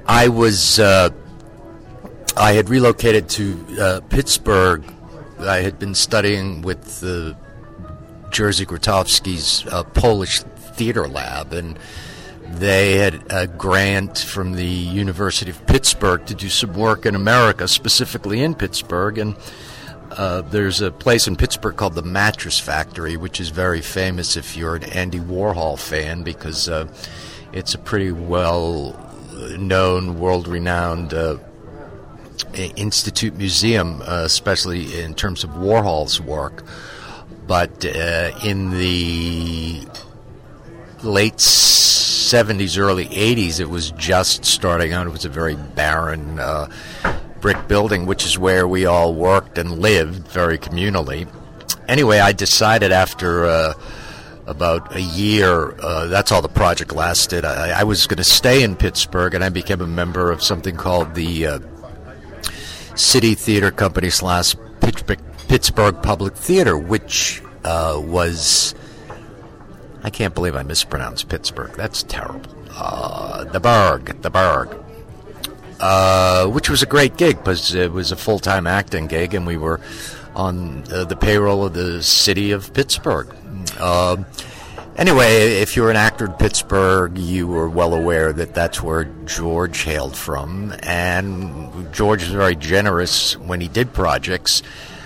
I had relocated to Pittsburgh. I had been studying with Jerzy Grotowski's Polish Theater Lab, and they had a grant from the University of Pittsburgh to do some work in America, specifically in Pittsburgh. And there's a place in Pittsburgh called the Mattress Factory, which is very famous if you're an Andy Warhol fan, because it's a pretty well-known, world-renowned institute museum, especially in terms of Warhol's work. But in the late 70s, early 80s, it was just starting out. It was a very barren brick building, which is where we all worked and lived very communally. Anyway, I decided after about a year, that's all the project lasted, I was going to stay in Pittsburgh, and I became a member of something called the City Theater Company / Pittsburgh Public Theater, which was, I can't believe I mispronounced Pittsburgh. That's terrible. The Berg. Which was a great gig, because it was a full-time acting gig, and we were on the payroll of the city of Pittsburgh. Anyway, if you're an actor in Pittsburgh, you were well aware that that's where George hailed from, and George was very generous when he did projects.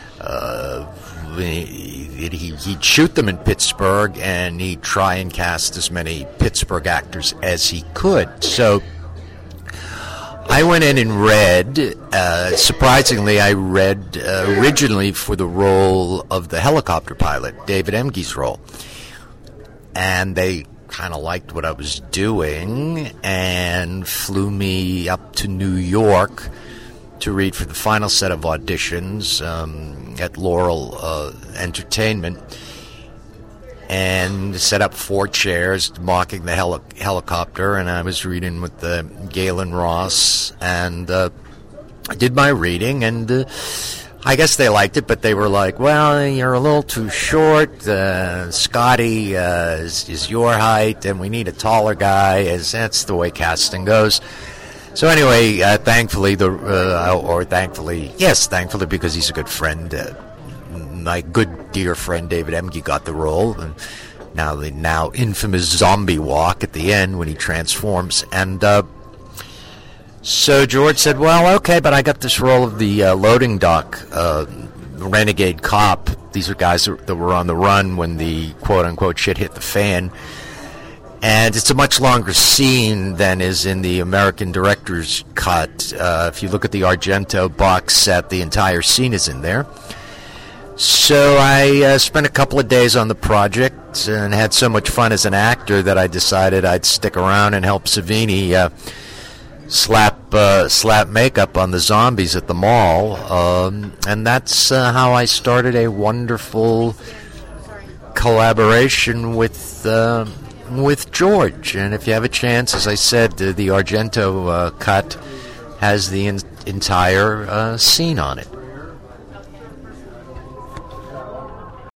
He'd shoot them in Pittsburgh, and he'd try and cast as many Pittsburgh actors as he could. So I went in and read. Surprisingly, I read originally for the role of the helicopter pilot, David Emge's role. And they kind of liked what I was doing and flew me up to New York to read for the final set of auditions at Laurel Entertainment, and set up 4 chairs mocking the helicopter, and I was reading with Galen Ross, and I did my reading, and I guess they liked it, but they were like, well, you're a little too short, Scotty is your height, and we need a taller guy, as that's the way casting goes. So anyway, thankfully, thankfully, because he's a good friend, my good dear friend David Emge got the role, and now the now infamous zombie walk at the end when he transforms. And so George said, well, okay, but I got this role of the loading dock renegade cop. These are guys that were on the run when the quote-unquote shit hit the fan. And it's a much longer scene than is in the American director's cut. If you look at the Argento box set, the entire scene is in there. So I spent a couple of days on the project and had so much fun as an actor that I decided I'd stick around and help Savini slap makeup on the zombies at the mall. And that's how I started a wonderful collaboration with George. And if you have a chance, as I said, the Argento cut has the entire scene on it.